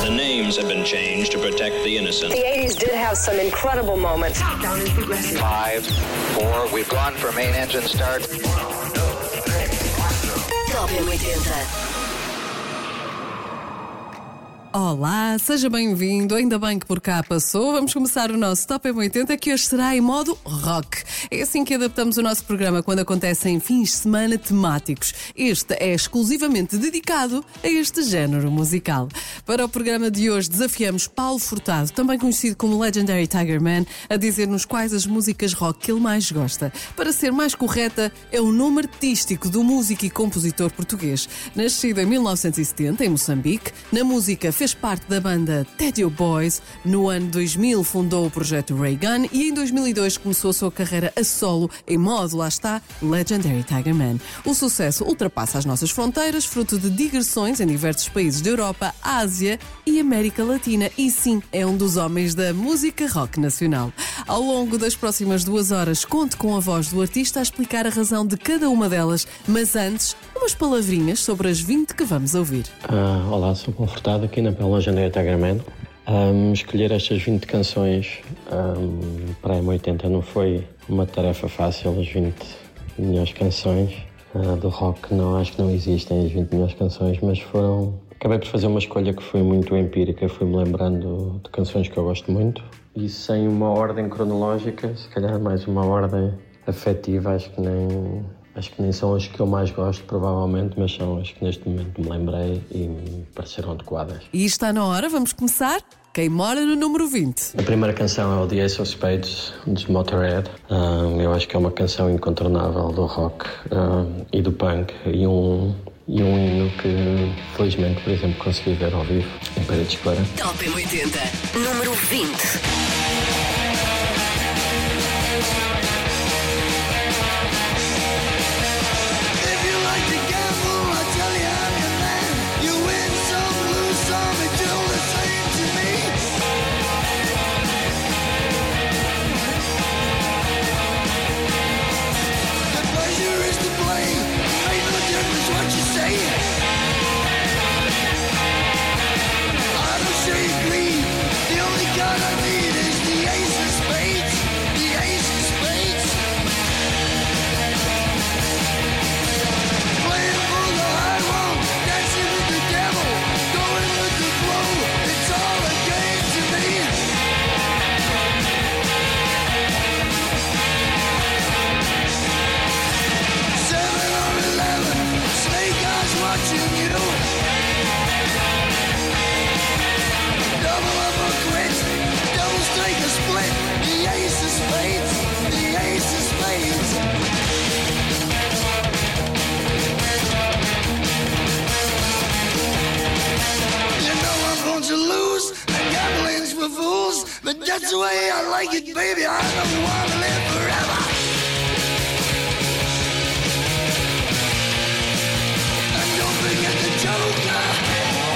The names have been changed to protect the innocent. The 80s did have some incredible moments. Countdown is progressing. 5, 4, we've gone for main engine start. Top 80. Olá, seja bem-vindo, ainda bem que por cá passou. Vamos começar o nosso Top 80, que hoje será em modo rock. É assim que adaptamos o nosso programa quando acontecem fins de semana temáticos. Este é exclusivamente dedicado a este género musical. Para o programa de hoje desafiamos Paulo Furtado, também conhecido como Legendary Tiger Man, a dizer-nos quais as músicas rock que ele mais gosta. Para ser mais correta, é o nome artístico do músico e compositor português. Nascido em 1970 em Moçambique, na música fez parte da banda Teddy Boys. No ano 2000 fundou o projeto Ray Gun e em 2002 começou a sua carreira a solo em modo, lá está, Legendary Tiger Man. O sucesso ultrapassa as nossas fronteiras, fruto de digressões em diversos países da Europa, Ásia e América Latina, e sim, é um dos homens da música rock nacional. Ao longo das próximas 2 horas, conto com a voz do artista a explicar a razão de cada uma delas, mas antes, umas palavrinhas sobre as 20 que vamos ouvir. Olá, sou Paulo Furtado, aqui na Legendary Tiger Man. Escolher estas 20 canções para a M80 não foi uma tarefa fácil. As 20 melhores canções do rock, não, acho que não existem as 20 melhores canções, mas acabei por fazer uma escolha que foi muito empírica. Fui-me lembrando de canções que eu gosto muito e sem uma ordem cronológica, se calhar mais uma ordem afetiva. Acho que nem são as que eu mais gosto, provavelmente, mas são as que neste momento me lembrei e me pareceram adequadas. E está na hora, vamos começar? Quem mora no número 20? A primeira canção é o The Ace of Spades, dos Motorhead. Eu acho que é uma canção incontornável do rock e do punk, e um hino que, felizmente, por exemplo, consegui ver ao vivo em Paredes de Cora. Top 80, número 20. But that's the way I like it, baby. I don't want to live forever. And don't forget the Joker.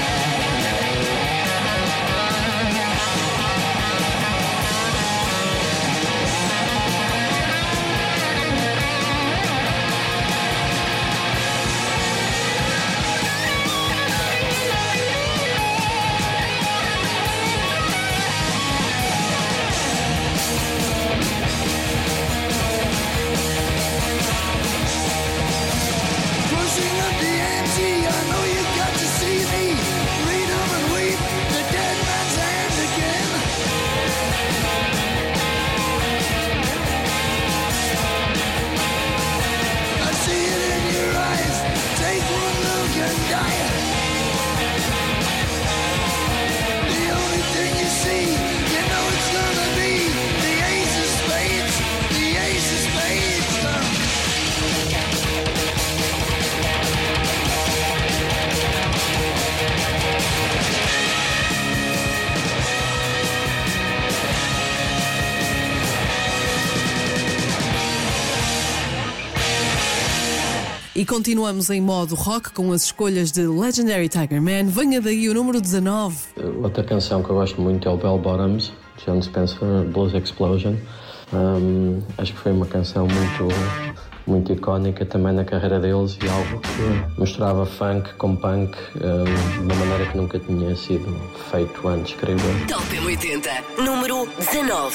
E continuamos em modo rock com as escolhas de Legendary Tiger Man. Venha daí o número 19. Outra canção que eu gosto muito é o Bell Bottoms, John Spencer, Blues Explosion. Acho que foi uma canção muito icónica também na carreira deles e algo que misturava funk com punk de uma maneira que nunca tinha sido feito antes, creio eu. Top M80, número 19.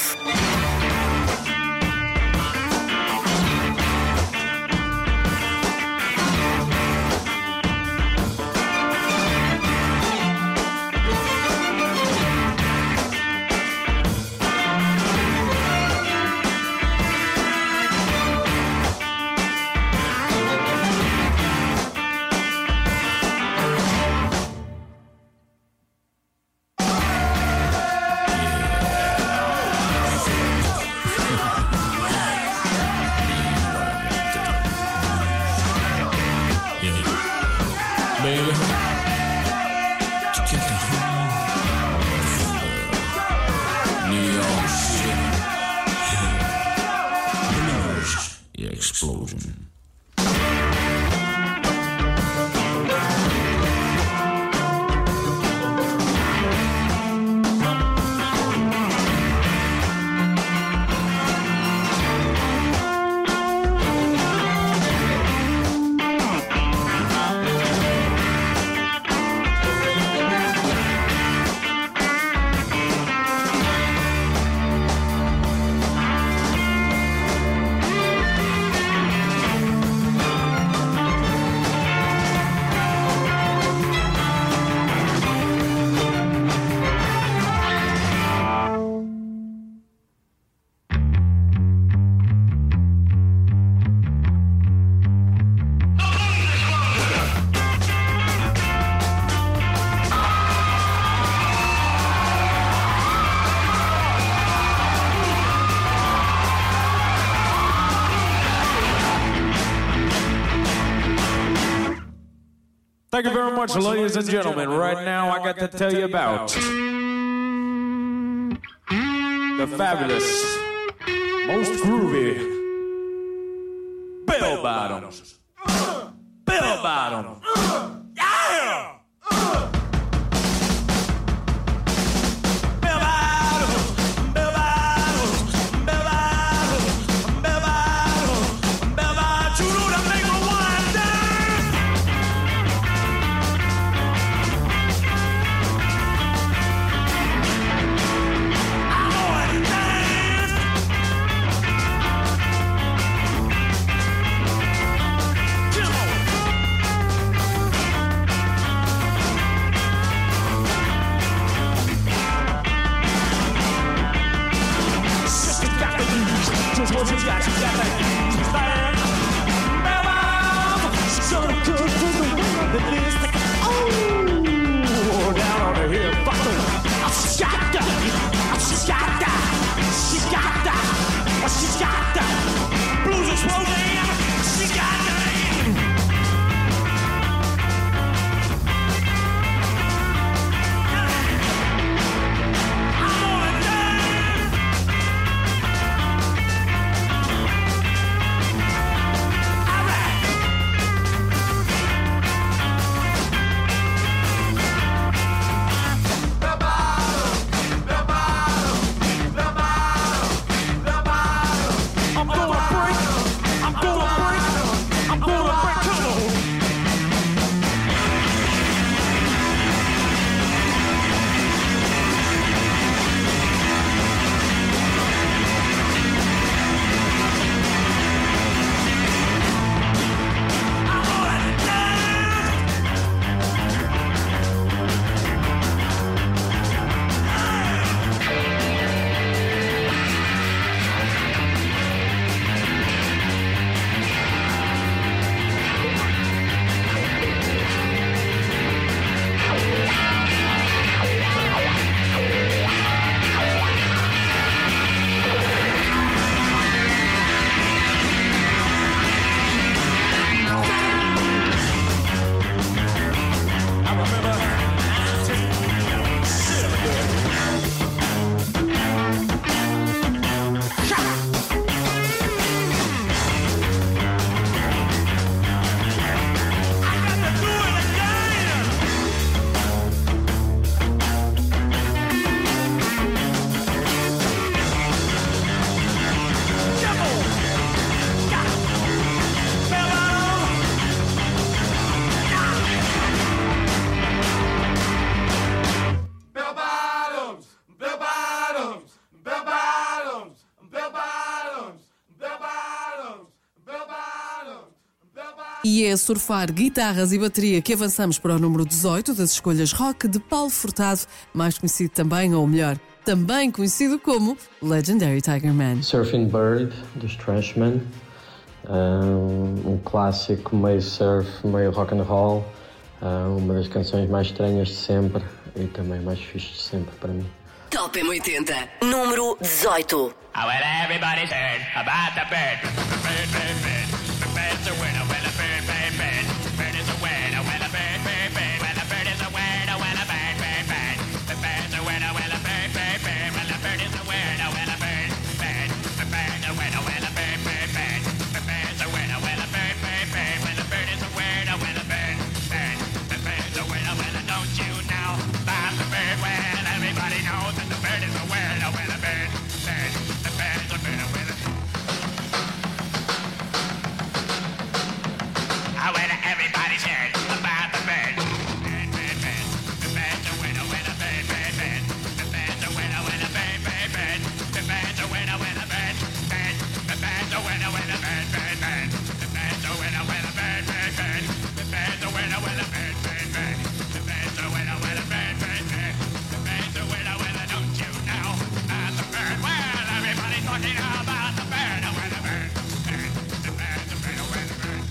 Explosion. Thank you very much, ladies and gentlemen. Right now, I got to tell you about the fabulous, most groovy Bell Bottoms. Bell Bottoms. Yeah! E é surfar guitarras e bateria que avançamos para o número 18 das escolhas rock de Paulo Furtado, mais conhecido também, ou melhor, também conhecido como Legendary Tiger Man. Surfing Bird, dos Trashmen, um clássico meio surf, meio rock and roll, uma das canções mais estranhas de sempre e também mais fixe de sempre para mim. Top M80, número 18. Well, everybody's heard about the bird. Bird, bird, bird. The bird's a winner. Well, a bird, bird, bird. Bird is a winner. Well, a bird, bird, bird. Well, a bird is a winner. Well, a bird, bird, bird. The bird's a winner. Well, a bird, bird, bird. Well, a bird is a winner. Well, a bird, bird. The bird's a winner. Well, a bird, bird, bird. The bird's a winner. Well, a bird, bird, bird. Well, a bird is a winner. Well, a bird, bird. The bird's a winner. Well, don't you know about the bird? Well, everybody knows that the bird is a winner. Well, a bird, bird. The bird's a winner. Well, everybody's heard about the bird. Bird, bird, bird. The bird's a winner. Well, a bird, bird, bird. The bird's a winner. Well, a bird, bird, bird. The bird's a winner. Well, a bird, bird. The bird's a winner. Well, a bird, bird, bird. The bird's a winner. Well, a bird, bird, bird. The bird's a winner. Well, a bird, bird, bird. The bird's a winner. Well, a bird, bird, bird. The bird's a winner. Well, don't you know about the bird? Well, everybody's talking about the bird. Well, the bird, bird. The bird's a winner. Well, the bird.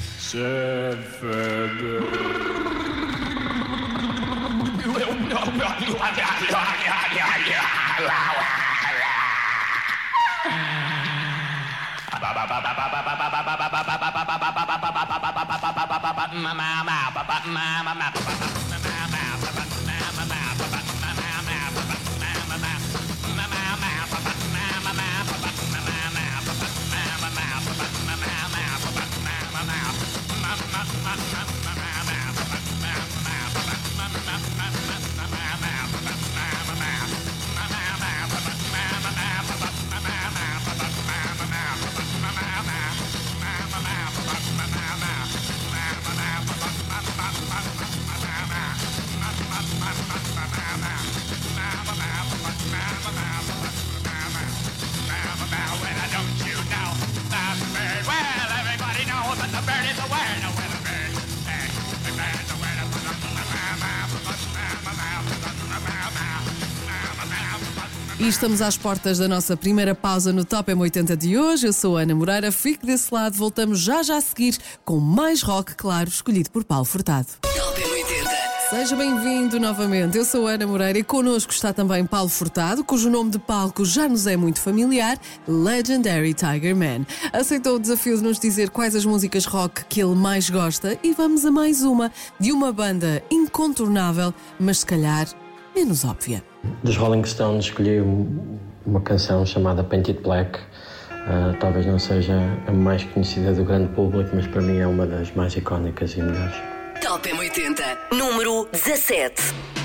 E estamos às portas da nossa primeira pausa no Top M80 de hoje. Eu sou a Ana Moreira, fique desse lado. Voltamos já a seguir com mais rock, claro, escolhido por Paulo Furtado. Top M80. Seja bem-vindo novamente. Eu sou a Ana Moreira e connosco está também Paulo Furtado, cujo nome de palco já nos é muito familiar, Legendary Tiger Man. Aceitou o desafio de nos dizer quais as músicas rock que ele mais gosta e vamos a mais uma, de uma banda incontornável, mas se calhar menos óbvia. Dos Rolling Stones escolhi uma canção chamada Painted Black. Talvez não seja a mais conhecida do grande público, mas para mim é uma das mais icónicas e melhores. Top M80, número 17.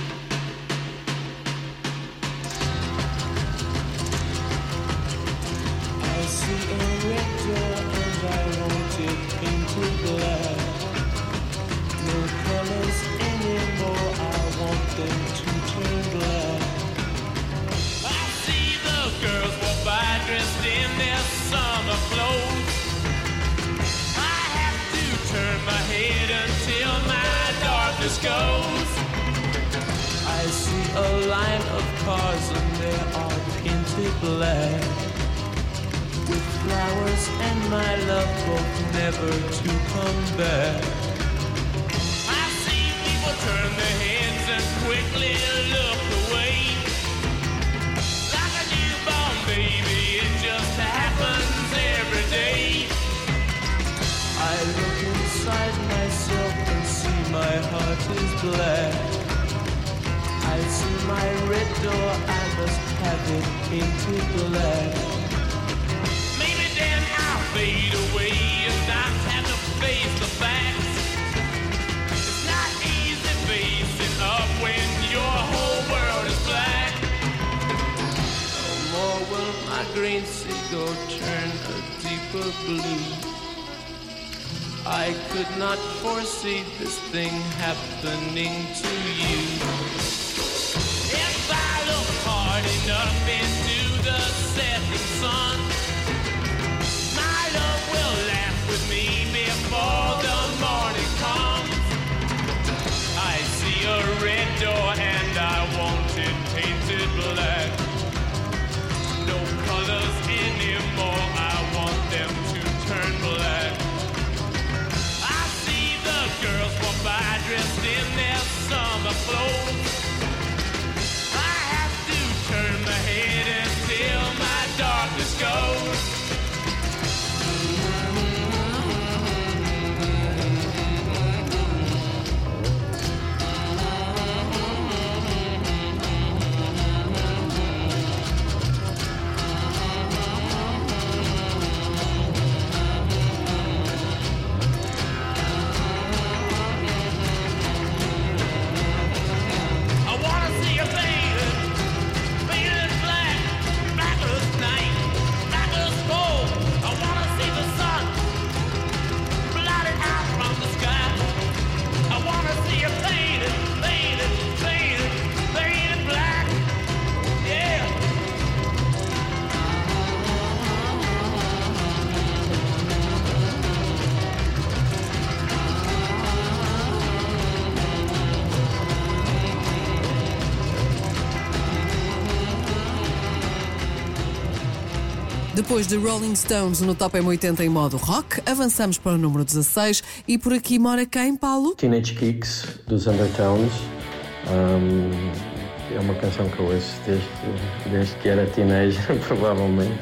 Goes. I see a line of cars and they are painted black, with flowers and my love both never to come back. I see people turn their heads and quickly look away, like a newborn baby, it just happens every day. I look inside myself and see my heart is black. I see my red door, I must have it painted black. Maybe then I'll fade away and not have to face the facts. It's not easy facing up when your whole world is black. No more will my green seagull turn a deeper blue. I could not foresee this thing happening to you. If I look hard enough into the setting sun, my love will laugh with me before the morning. Depois de Rolling Stones no Top M80 em modo rock, avançamos para o número 16 e por aqui mora quem, Paulo? Teenage Kicks, dos Undertones. É uma canção que eu ouço desde que era teenager, provavelmente.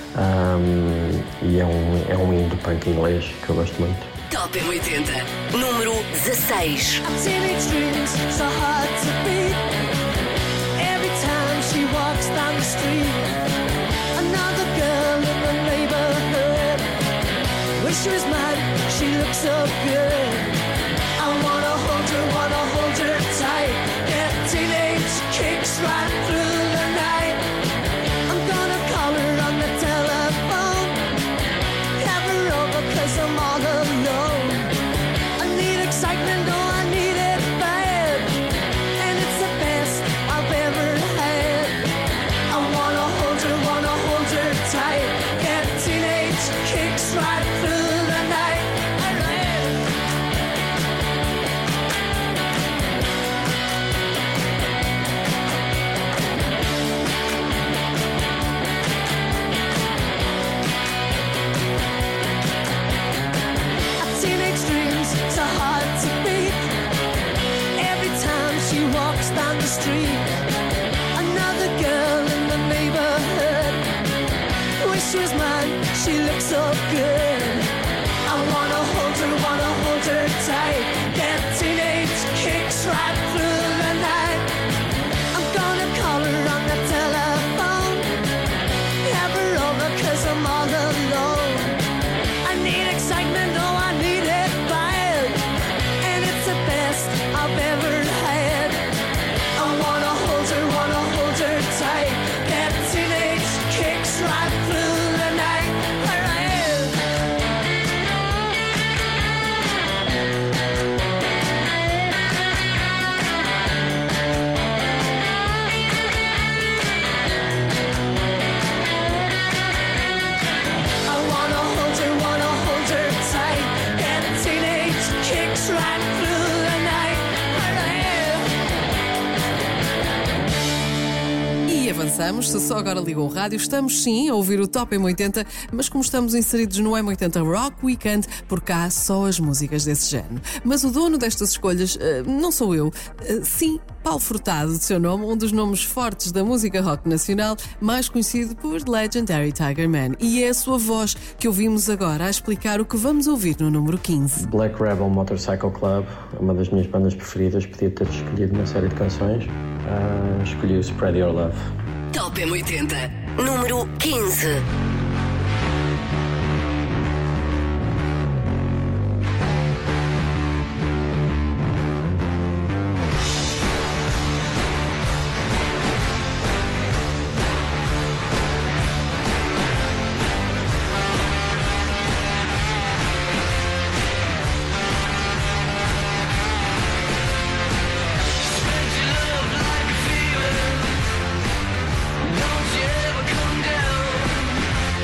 E é um hino do punk inglês que eu gosto muito. Top M80, número 16. Teenage dreams so hard to beat. Every time she walks down the street, another girl in the neighborhood. Wish she was mine, she looks so good. I wanna hold her tight. Get teenage kicks right through the night. I'm gonna call her on the telephone. Have her over 'cause I'm all alone. I need excitement, oh I need it bad. And it's the best I've ever had. I wanna hold her tight. Get teenage kicks right through the night. Teenage dreams so hard to beat. Every time she walks down the street, another girl in the neighborhood. Wish she was mine, she looks so good. I wanna hold her tight. Get teenage kicks right through the night. I'm gonna call her on the telephone. Have her over 'cause I'm all alone. I need excitement, oh I need it bad. And it's the best I've ever had. I wanna hold her tight. Get teenage kicks right through the night. I wanna hold her tight. Get teenage kicks right through the night. E avançamos, se só agora ligou o rádio, estamos sim a ouvir o Top M80, mas como estamos inseridos no M80 Rock Weekend, por cá só as músicas desse género. Mas o dono destas escolhas não sou eu, sim, Paulo Furtado, de seu nome, um dos nomes fortes da música rock nacional, mais conhecido por Legendary Tiger Man. E é a sua voz que ouvimos agora a explicar o que vamos ouvir no número 15. Black Rebel Motorcycle Club, uma das minhas bandas preferidas, podia ter escolhido uma série de canções. Escolhi o Spread Your Love. Top M80, número 15. Don't you ever come down.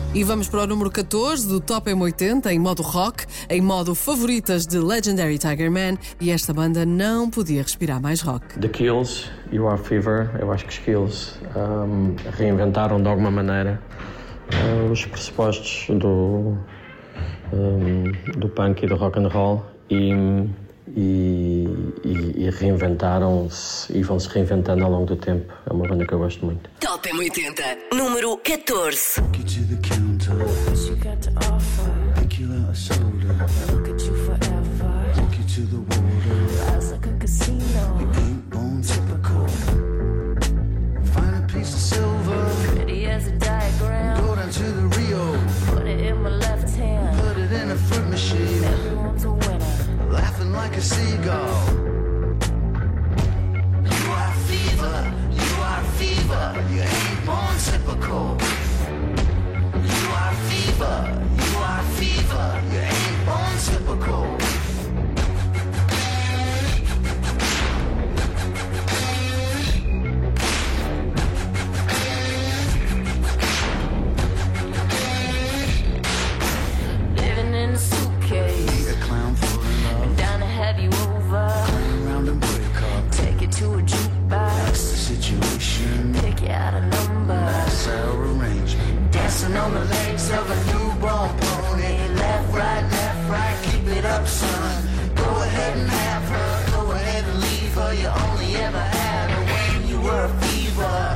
E vamos para o número 14 do Top M80 em modo rock, em modo favoritas de Legendary Tiger Man, e esta banda não podia respirar mais rock. The Kills, You Are Fever. Eu acho que os Kills reinventaram de alguma maneira os pressupostos do punk e do rock and roll e reinventaram-se e vão-se reinventando ao longo do tempo. É uma banda que eu gosto muito. Top M80, número 14. Take you to the counter. What you got to offer? Make you out a soda. Look at you forever. Take you to the water. Rise like a casino. You ain't born typical. Find a piece of silver. Pretty as a diagram. Go down to the Rio. Put it in my left hand. Put it in a fruit machine. Everyone's a winner. Laughing like a seagull. You are fever. You are fever. You ain't born typical. You are fever. You are fever. You ain't born typical. Living in a suitcase. Need a clown for love. I'm down to have you over. Turn around and break up. Take it to a jukebox. That's the situation. Pick you out a number. That's our arrangement. Dancing on the legs of a newborn pony. Left, right, keep it up, son. Go ahead and have her. Go ahead and leave her. You only ever had her when you were a fever.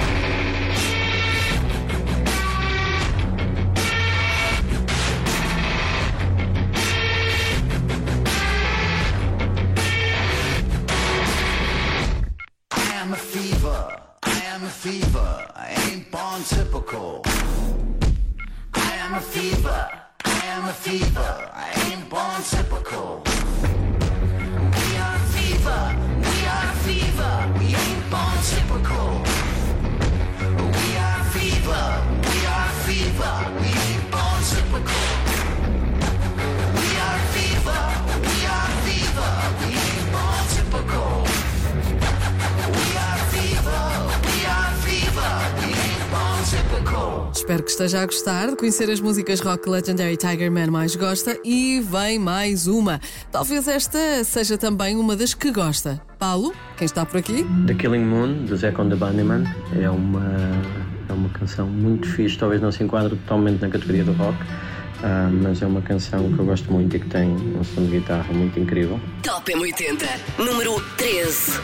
I am a fever. I am a fever. I ain't born typical. I am a fever. I am a fever. I ain't born typical. We are fever. We are fever. We ain't born typical. We are fever. We are fever. We ain't born typical. We are fever. We are fever. We ain't born typical. We are fever. We are fever. We ain't born typical. Espero que esteja a gostar de conhecer as músicas rock que Legendary Tiger Man mais gosta, e vem mais uma. Talvez esta seja também uma das que gosta. Paulo, quem está por aqui? The Killing Moon, do Zack on the Bunnymen, é uma canção muito fixe. Talvez não se enquadre totalmente na categoria do rock, mas é uma canção que eu gosto muito e que tem um som de guitarra muito incrível. Top M80, número 13.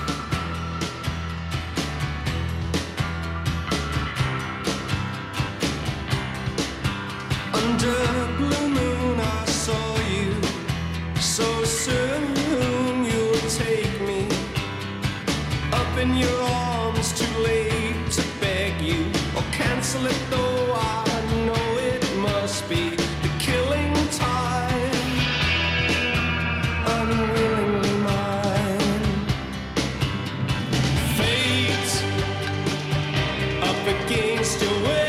Under blue moon I saw you. So soon you'll take me up in your arms. Too late to beg you or cancel it, though I know it must be the killing time. Unwillingly mine. Fate up against your will.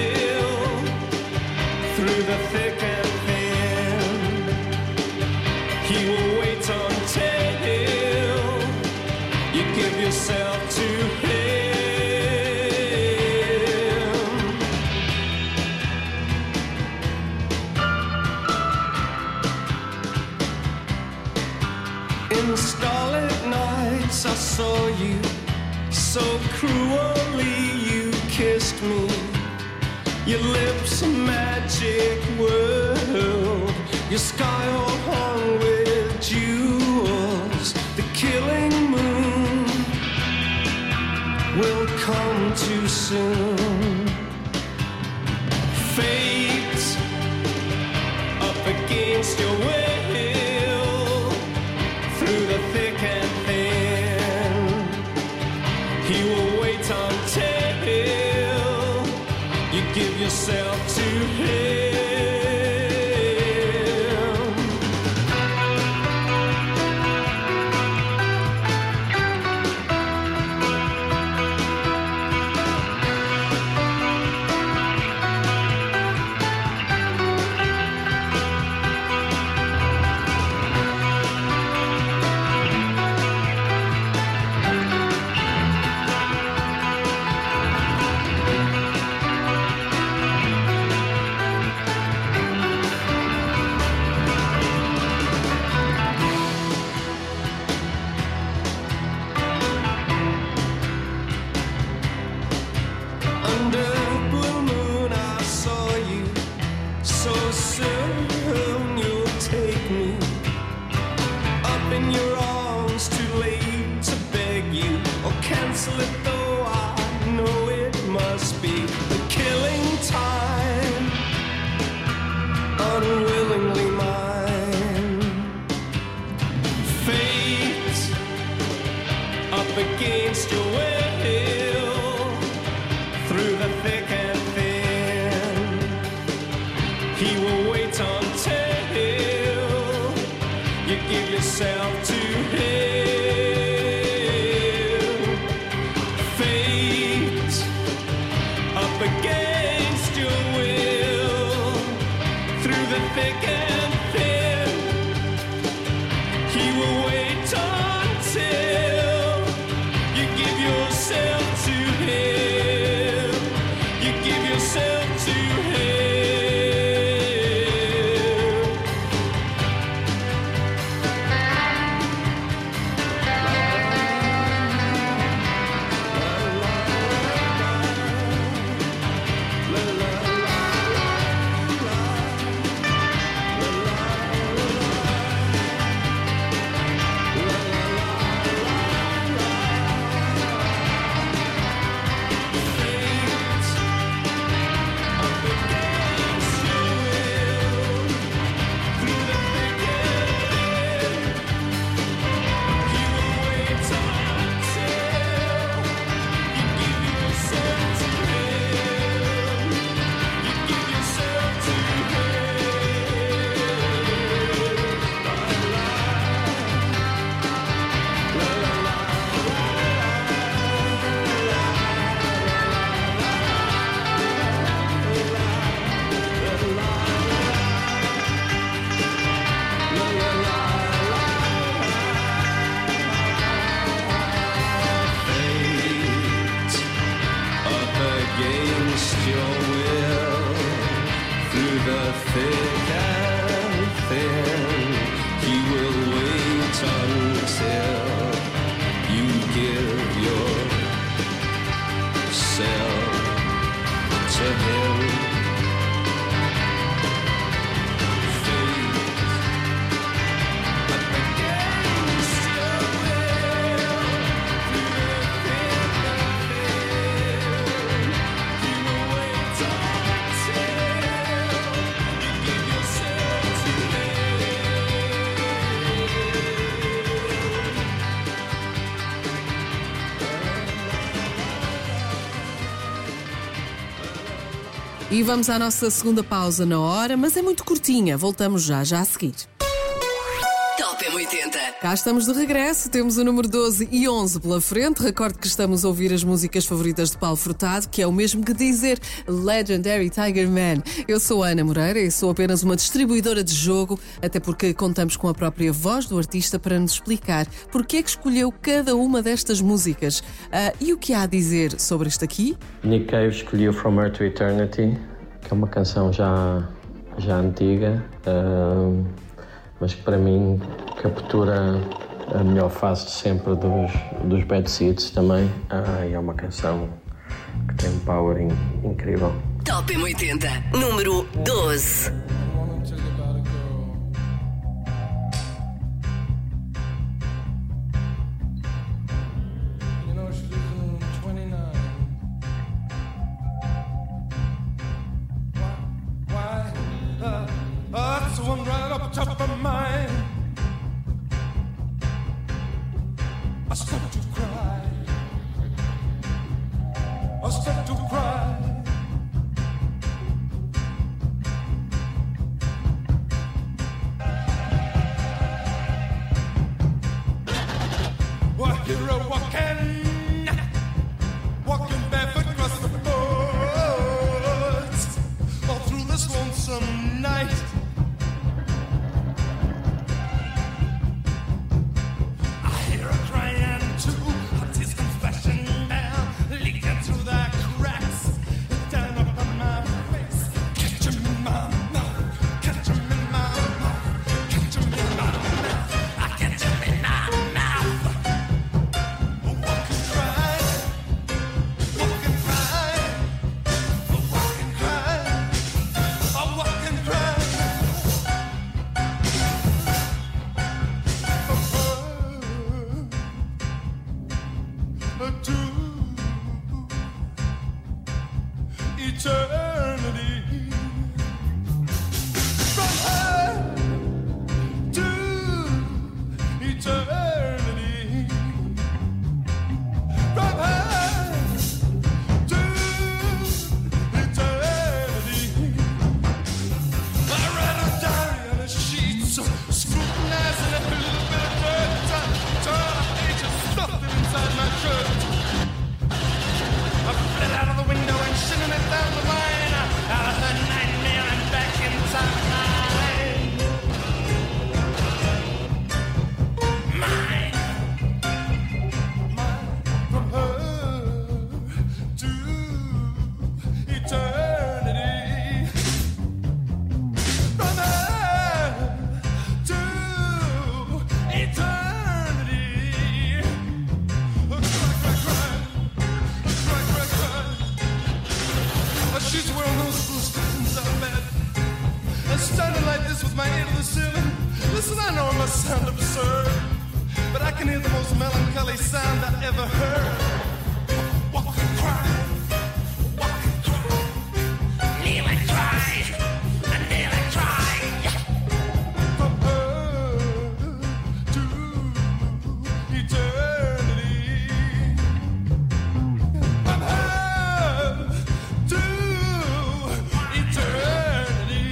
Through the thick and thin, he will wait until you give yourself to him. In starlit nights I saw you, so cruelly you kissed me. Your lips a magic world, your sky all hung with jewels. The killing moon will come too soon. Fate up against your will. Through the thick and thin, he will wait until you give yourself to him. desolate though I know it must be, the killing time, unwillingly mine. Fate up against your will, through the thick and thin, he will wait until you give yourself to him. Fate up against your will, through the thick and thin, he will wait until you give yourself to him. You give yourself to him. E vamos à nossa segunda pausa na hora, mas é muito curtinha. Voltamos já a seguir. Top M80. Cá estamos de regresso, temos o número 12 e 11 pela frente. Recordo que estamos a ouvir as músicas favoritas de Paulo Furtado, que é o mesmo que dizer Legendary Tiger Man. Eu sou a Ana Moreira e sou apenas uma distribuidora de jogo, até porque contamos com a própria voz do artista para nos explicar porque é que escolheu cada uma destas músicas. E o que há a dizer sobre isto aqui? Nick Cave escolheu From Earth to Eternity, que é uma canção já antiga, mas que para mim captura a melhor fase de sempre dos Bad Seeds também. E é uma canção que tem um power incrível. Top M80, número 12. That's the one right up top of mine. I start to cry. I start to cry. Well, hero walking barefoot across the boards, all through this lonesome night. eternity. From her to eternity. From her to eternity. I read her diary on the sheets, scrutinizing every little bit of dirt. Turn the pages, stuffed it inside my shirt. I fled out of the window and shimmied it down the line. Out of her nightmare and back in time. Mine. From her to eternity. From her to eternity. She's wearing those blue stockings out of bed and standing like this with my ear to the ceiling. Listen, I know it must sound absurd, but I can hear the most melancholy sound I ever heard. Walk and cry, walk and cry, kneel and cry, and kneel and cry. From her to eternity. From her to eternity.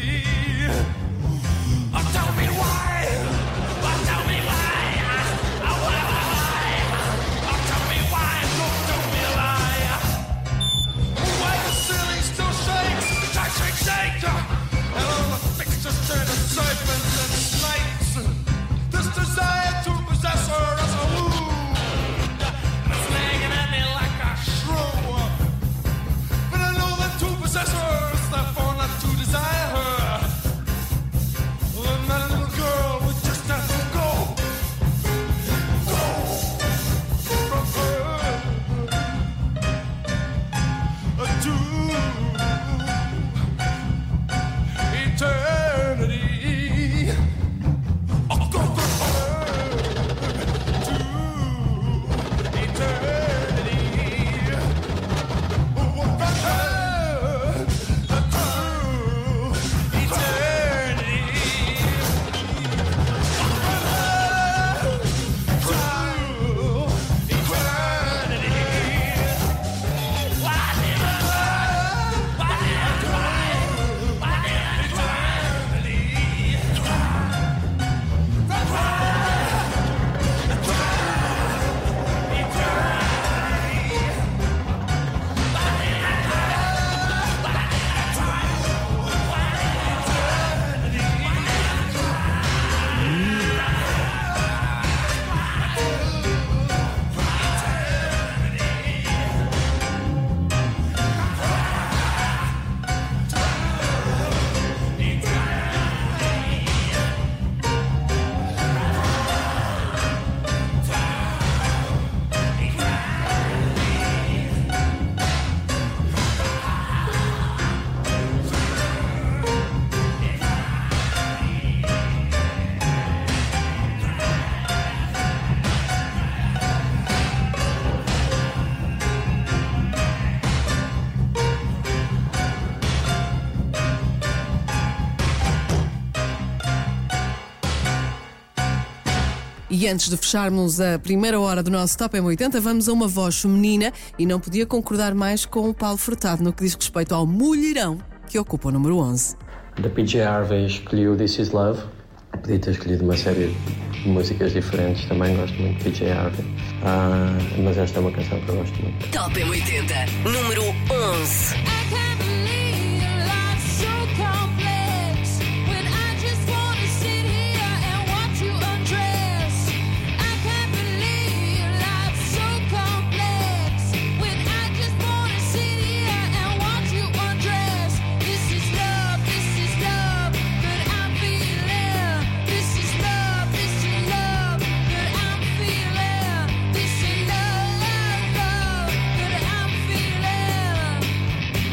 Oh, tell me why. Oh, tell me why. Oh, why? Oh, tell me why. Don't tell me why. Why the ceiling still shakes? Shake, shake, shake. And all the fixtures turn to serpents and snakes. This desire to possess her as a wound. It's nagging at me like a shrew. But I know that to possess her is therefore not to desire her. Well, my little girl would just have to go. Go from her to eternity. Oh, go from her to eternity. Oh, from her to eternity. E antes de fecharmos a primeira hora do nosso Top M80, vamos a uma voz feminina e não podia concordar mais com o Paulo Furtado no que diz respeito ao mulherão que ocupa o número 11. Da PJ Harvey escolhi o This Is Love. Podia ter escolhido uma série de músicas diferentes, também gosto muito de PJ Harvey. Mas esta é uma canção que eu gosto muito. Top M80, número 11. This is love, that I'm feeling.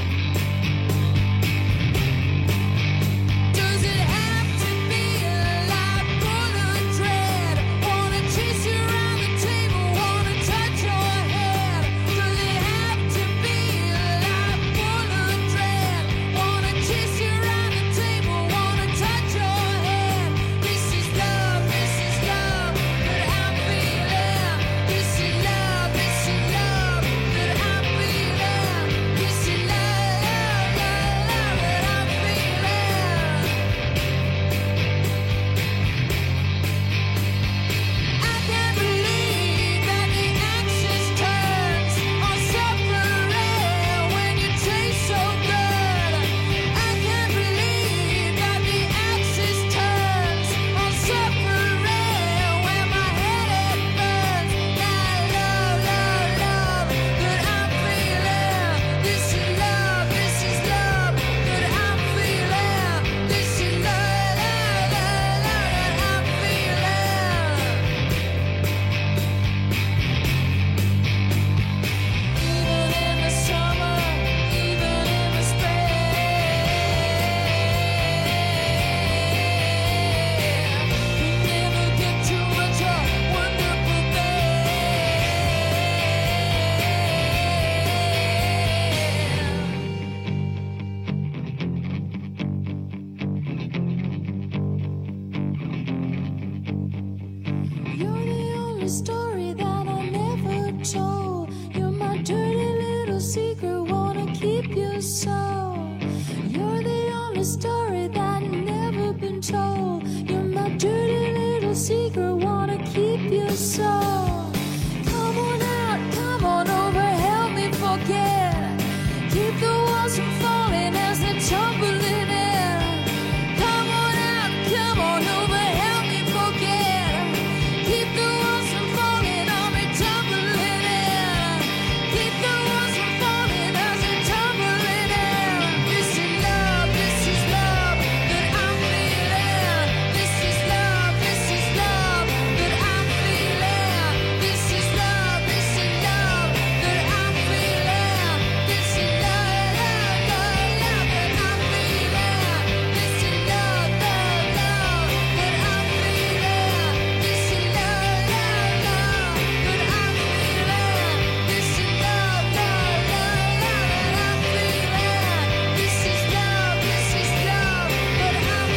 story that I never told. You're my dirty little secret, wanna keep you so. You're the only story that never been told. You're my dirty little secret, wanna keep you so. Come on out, come on over, help me forget. Keep the walls from falling as they tumble in. Come on out, come on over, help me forget. Keep the walls from falling on me, tumbling in. Keep the walls from falling as they tumbling in. This is love that I'm feeling. This is love that I'm feeling. This is love that I'm feeling. This is love that I'm feeling. This is love that I'm feeling. This is love that I'm feeling. This is love that I'm feeling. This is love that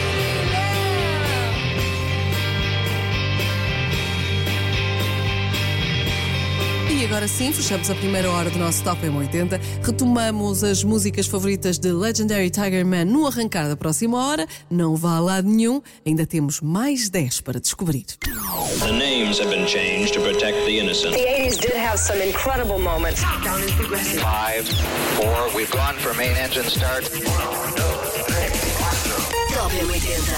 I'm feeling. E agora sim, fechamos a primeira hora do nosso Top M80. Retomamos as músicas favoritas de Legendary Tiger Man no arrancar da próxima hora. Não vá a lado nenhum, ainda temos mais 10 para descobrir. The names have been changed to protect the innocent. The 80s did have some incredible moments. Countdown is progressing. 5, 4, we've gone for main engine start. Top M80.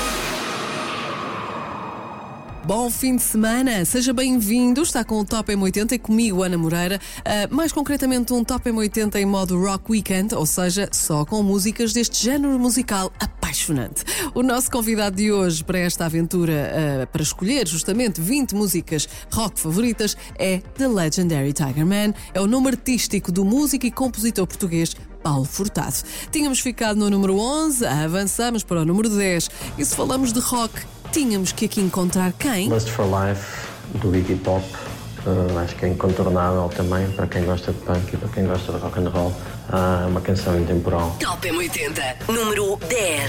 Bom fim de semana, seja bem-vindo, está com o Top M80 e comigo, Ana Moreira, mais concretamente um Top M80 em modo Rock Weekend, ou seja, só com músicas deste género musical apaixonante. O nosso convidado de hoje para esta aventura, para escolher justamente 20 músicas rock favoritas, é The Legendary Tiger Man, é o nome artístico do músico e compositor português Paulo Furtado. Tínhamos ficado no número 11, avançamos para o número 10 e se falamos de rock, tínhamos que aqui encontrar quem? Lust for Life, do Iggy Pop, acho que é incontornável também para quem gosta de punk e para quem gosta de rock and roll. É uma canção intemporal. Top M80, número 10.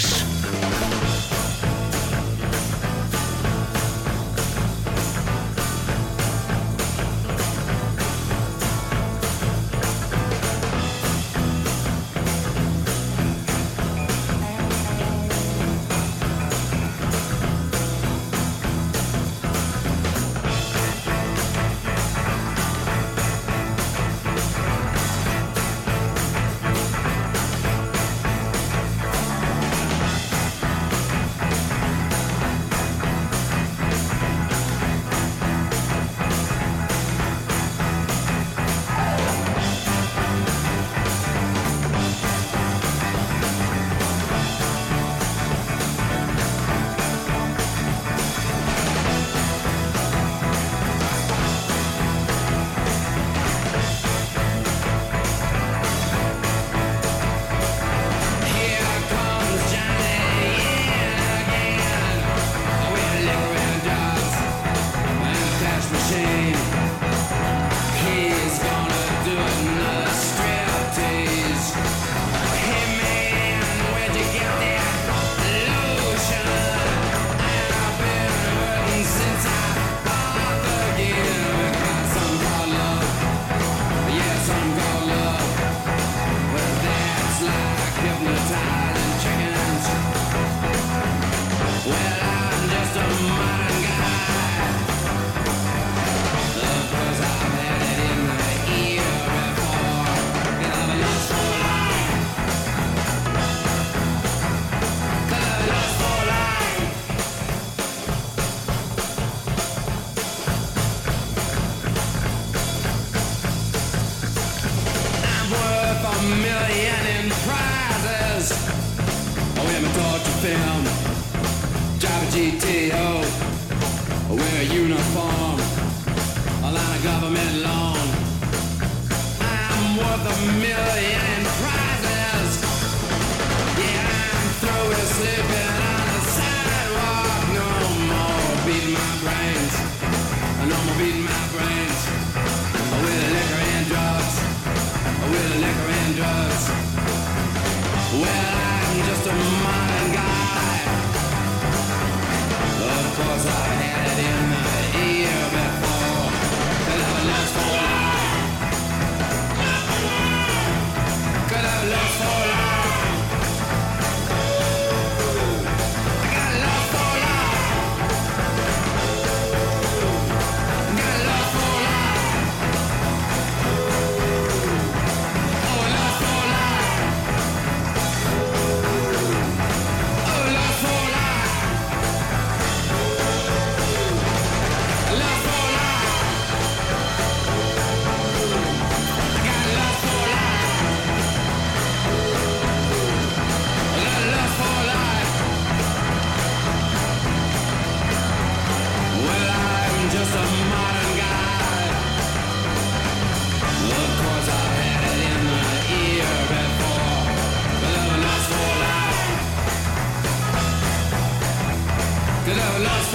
GTO, wear a uniform, a line of government loan. I'm worth $1 million prizes. Yeah, I'm through with sleeping on the sidewalk. No more beating my brains. No more beating my brains. With liquor and drugs. With liquor and drugs. Well, I'm just a modern guy. Of course, I had it in the ear before.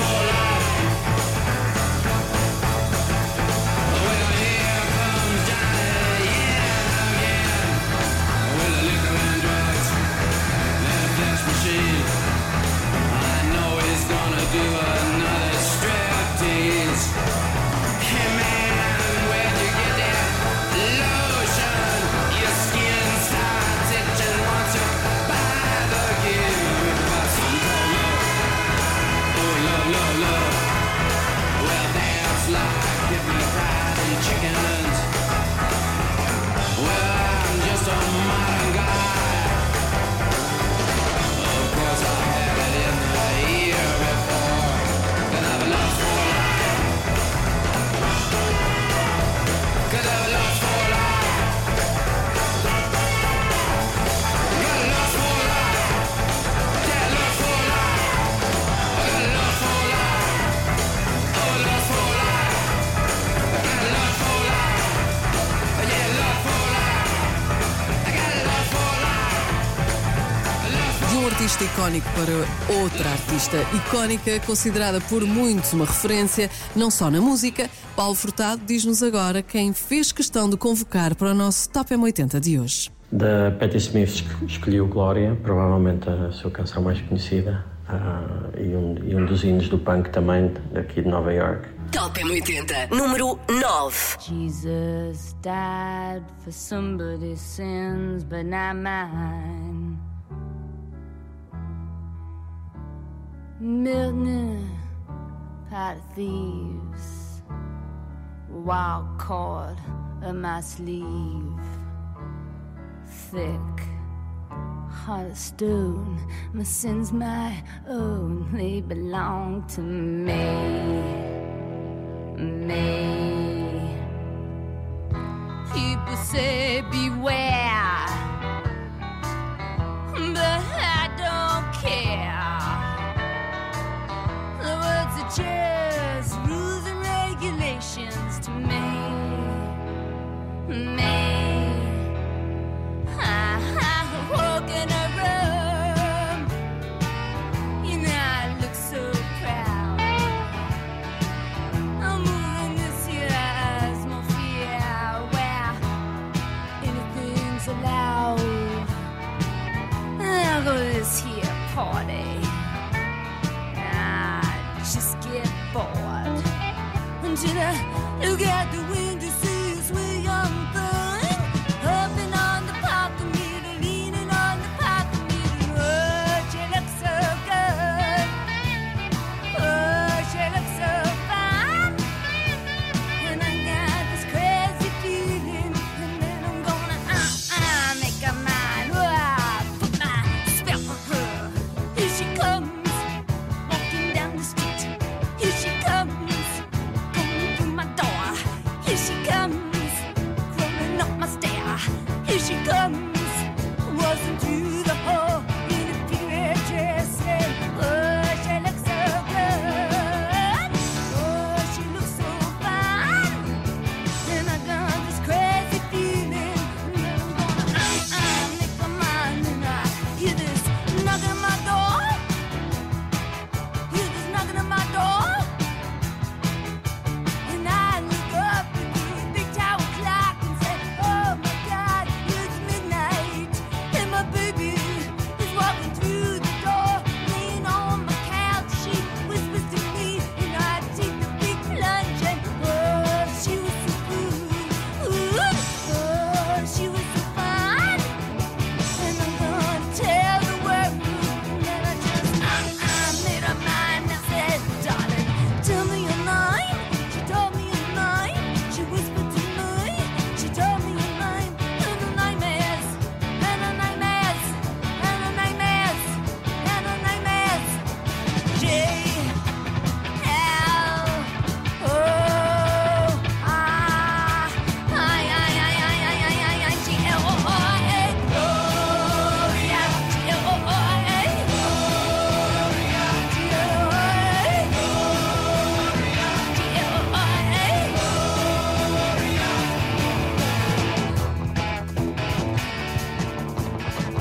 Artista icónico para outra artista icónica, considerada por muitos uma referência, não só na música. Paulo Furtado diz-nos agora quem fez questão de convocar para o nosso Top M80 de hoje. Da Patti Smith escolhi o Glória, provavelmente a sua canção mais conhecida, e um dos hinos do punk também, daqui de Nova York. Top M80, número 9. Jesus died for somebody's sins, but not mine. Milton, pot of thieves, wild cord of my sleeve, thick heart of stone. My sins my own, they belong to me. People say beware, but I don't care. The words are just rules and regulations to me. I walk in a room, you know I look so proud. I'm moving this year small fear where anything's allowed. I'll go to this here party. Bored until I look out the window, see a sweet young thing hopping on the parking meter, leaning on the parking meter. Oh, she looks so good. Oh, she looks so fine. And I got this crazy feeling, and then I'm gonna make her mine. Oh, put my spell on her. Here she comes.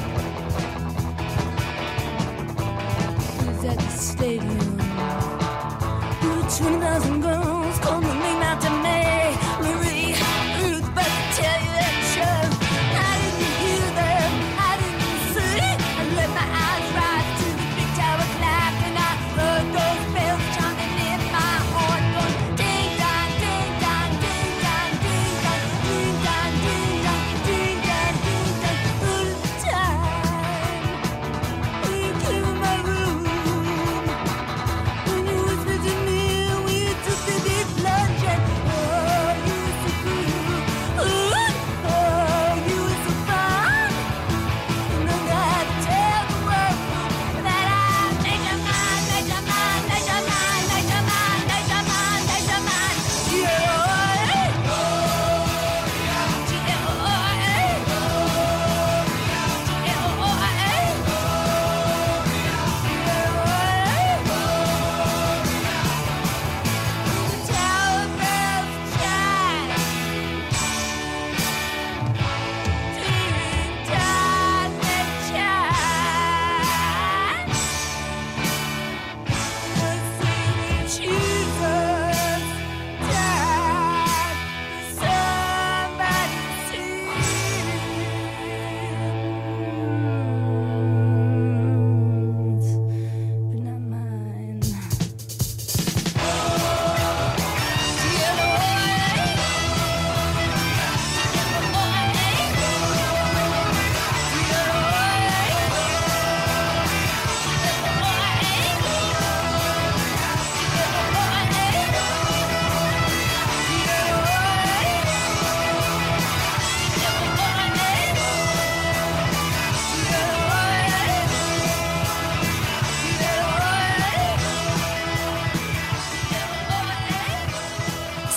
At the stadium,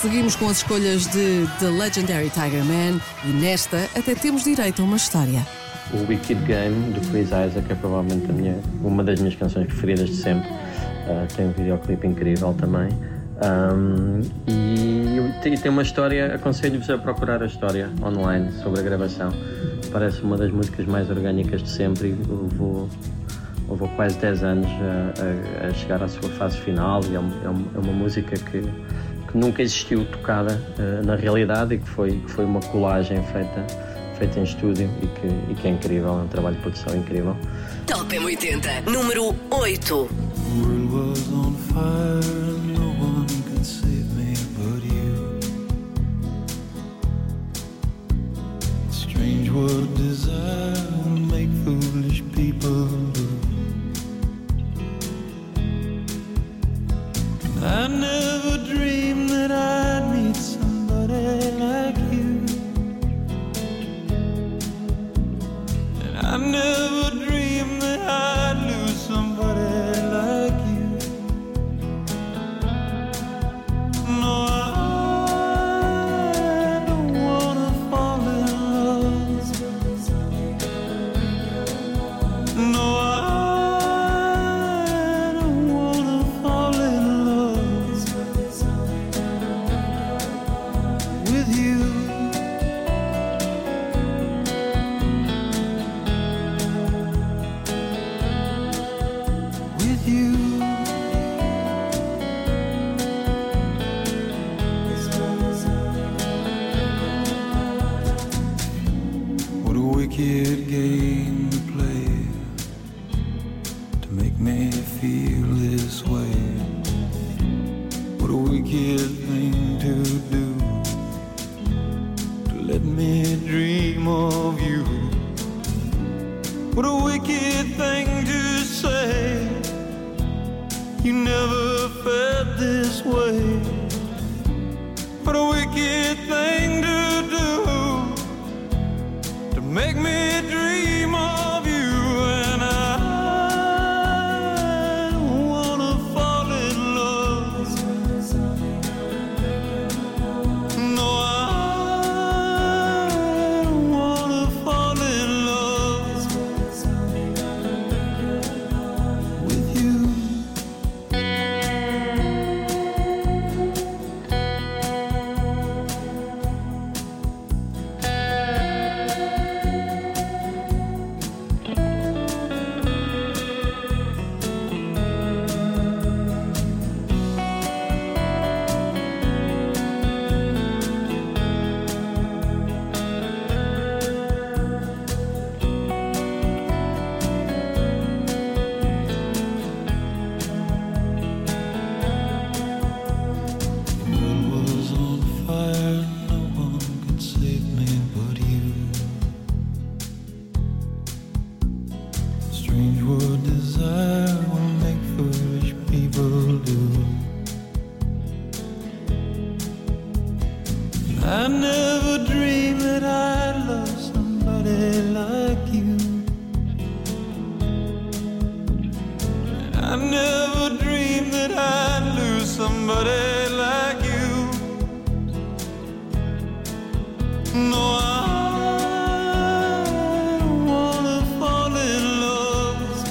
Seguimos com as escolhas de The Legendary Tiger Man e nesta até temos direito a uma história. O Wicked Game, do Chris Isaac, é provavelmente uma das minhas canções preferidas de sempre. Tem um videoclipe incrível também. E tem uma história, aconselho-vos a procurar a história online sobre a gravação. Parece uma das músicas mais orgânicas de sempre e levou quase 10 anos a chegar à sua fase final e é uma música que nunca existiu tocada na realidade e que foi uma colagem feita em estúdio e que é incrível, é um trabalho de produção incrível. Top M80, número 8. Strange what desire will make foolish people do. I never dreamed that I'd meet somebody like you, and I never dreamed that I'd lose somebody like you. No, I don't wanna fall in love. No, I don't wanna fall in love with you. With you. What a wicked game to play to make me feel this way. What a wicked thing to do to let me dream of you. What a wicked thing to say. You never felt this way. What a wicked thing to do to make me dream of you. And I don't wanna fall in love. No, I don't wanna fall in love with you. Strange what desire will make foolish people do. I never dreamed that I'd love somebody like you. I never dreamed that I'd lose somebody like you. No, I don't wanna fall in love.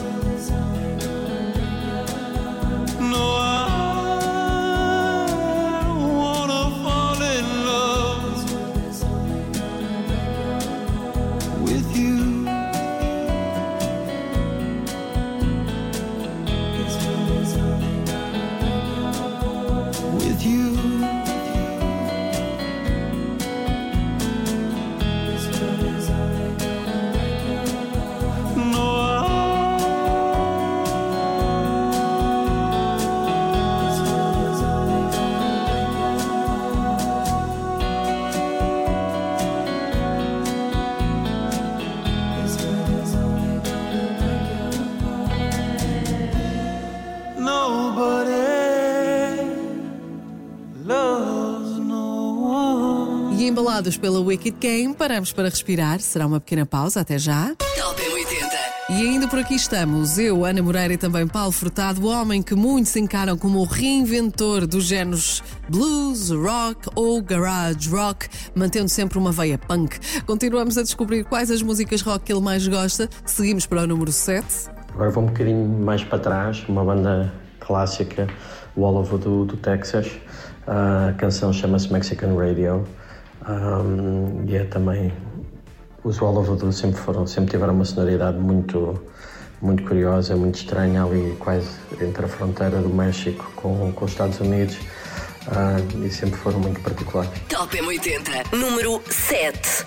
No, I don't wanna fall in love with you. With you. E embalados pela Wicked Game, paramos para respirar. Será uma pequena pausa, até já. Top M80. E ainda por aqui estamos, eu, Ana Moreira e também Paulo Furtado, o homem que muitos encaram como o reinventor dos géneros blues, rock ou garage rock, mantendo sempre uma veia punk. Continuamos a descobrir quais as músicas rock que ele mais gosta. Seguimos para o número 7. Agora vou um bocadinho mais para trás, uma banda clássica, o All Over do Texas. A canção chama-se Mexican Radio. E é também... Os All Over sempre tiveram uma sonoridade muito curiosa, muito estranha, ali quase entre a fronteira do México com os Estados Unidos, e sempre foram muito particulares. Top M80, número 7.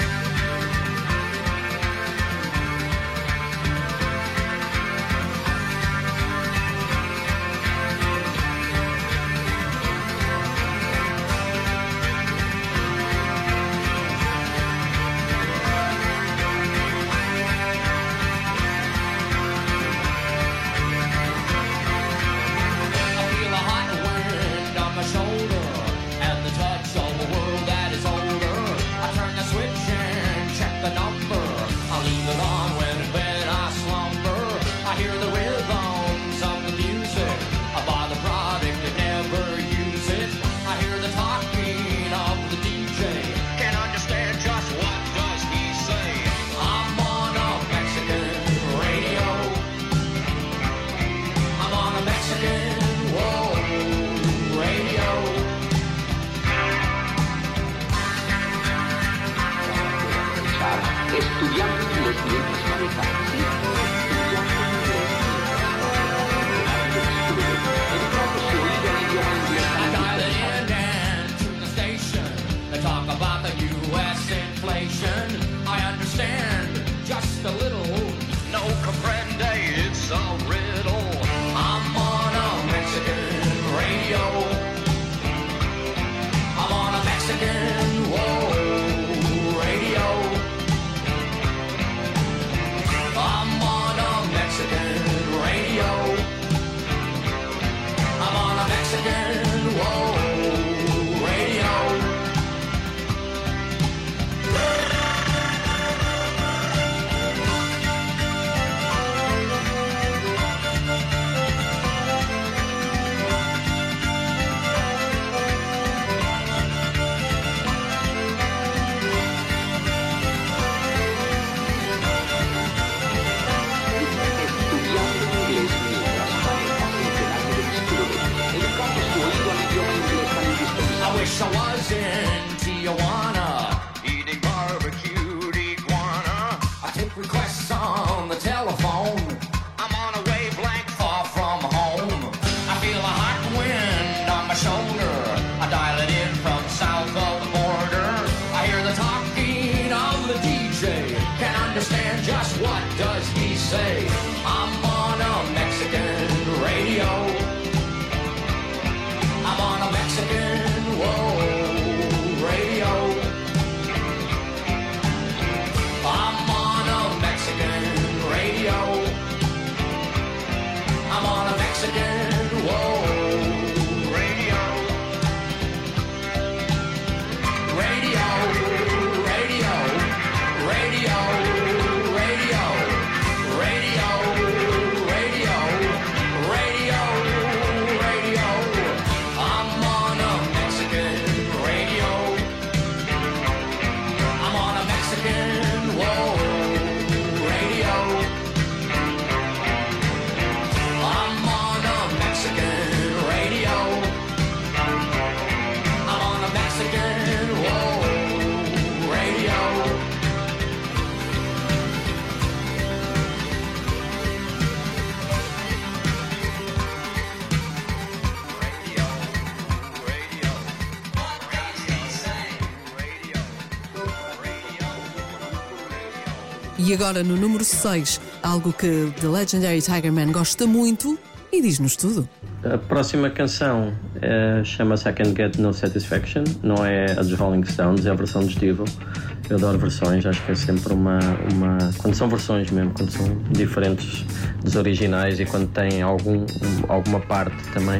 E agora no número 6, algo que The Legendary Tigerman gosta muito e diz-nos tudo. A próxima canção chama-se I Can't Get No Satisfaction, não é a dos Rolling Stones, é a versão dos Divo. Eu adoro versões, acho que é sempre uma... Quando são versões mesmo, quando são diferentes dos originais e quando tem alguma parte também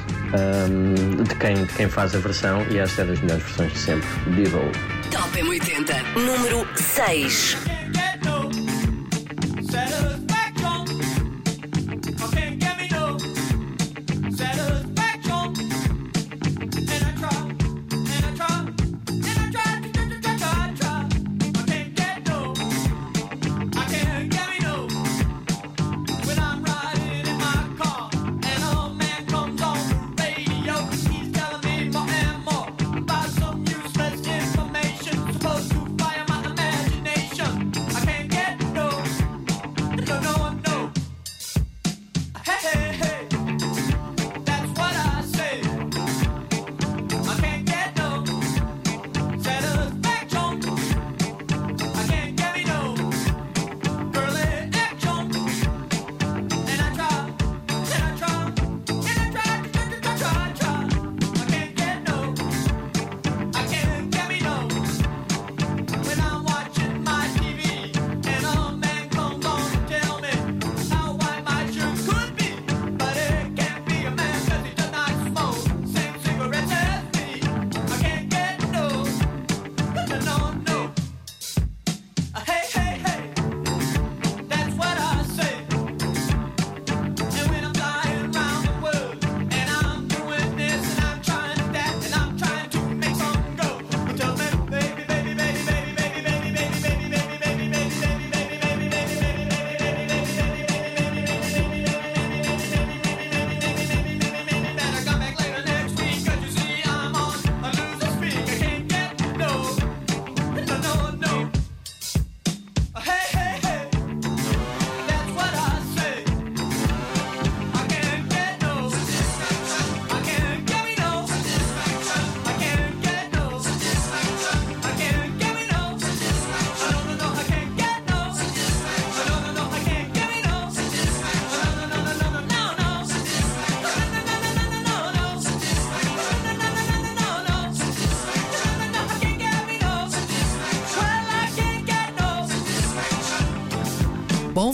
de quem faz a versão, e esta é das melhores versões de sempre, Divo. Top M80, número 6. Get no satisfaction.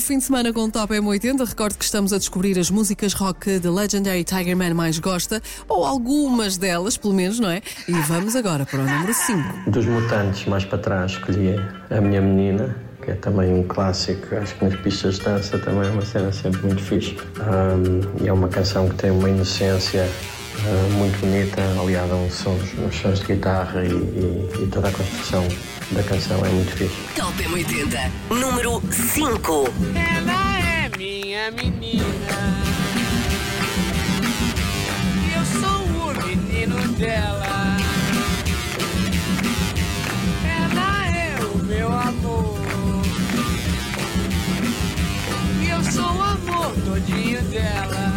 fim de semana com o Top M80. Recordo que estamos a descobrir as músicas rock que The Legendary Tiger Man mais gosta, ou algumas delas, pelo menos, não é? E vamos agora para o número 5. Dos Mutantes, mais para trás, escolhi A Minha Menina, que é também um clássico. Acho que nas pistas de dança também é uma cena sempre muito fixe. E é uma canção que tem uma inocência muito bonita, aliada uns sons de guitarra e toda a construção da canção é muito fixe. Top M80, número 5. Ela é minha menina e eu sou o menino dela. Ela é o meu amor e eu sou o amor todinho dela.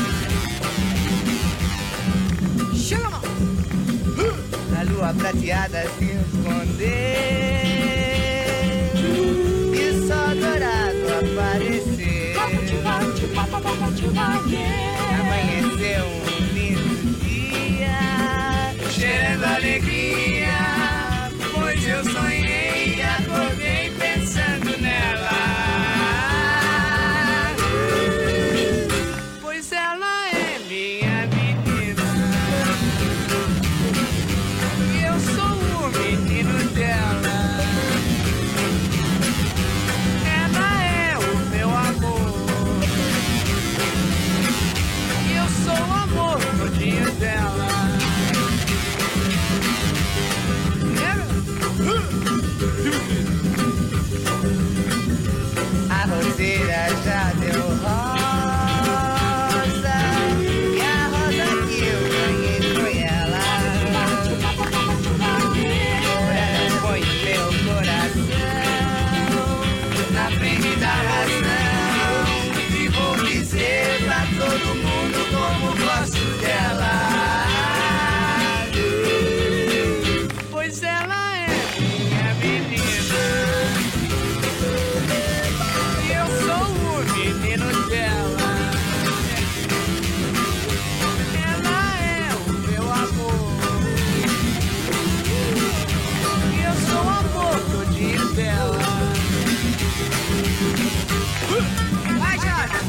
Chama! A lua prateada se escondeu e só dourado apareceu. Amanheceu um lindo dia, cheirando alegria, pois eu sonhei e acordei pensando nela. Pois ela é minha menina e eu sou o menino dela. Ela é o meu amor e eu sou o amor todinho dela. A roseira já deu rosa e a rosa que eu ganhei foi ela. Por ela põe meu coração na frente da razão e vou dizer pra todo mundo como gosto dela. Pois ela é minha menina e eu sou o menino dela. Ela é o meu amor e eu sou o amor todinho dela. Vai, Jota!